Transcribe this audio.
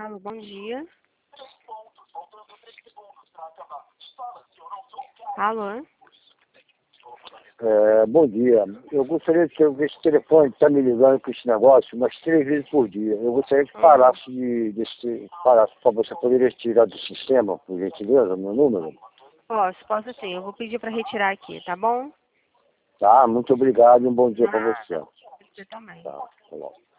Alô, bom dia. Alô? Bom dia. Eu gostaria de ter esse telefone está me ligando com esse negócio umas 3 vezes por dia. Eu gostaria que parasse parasse, por favor, você poderia tirar do sistema, por gentileza, meu número? Posso sim. Eu vou pedir para retirar aqui, tá bom? Tá, muito obrigado e um bom dia para Ah, você. você também. Tá bom.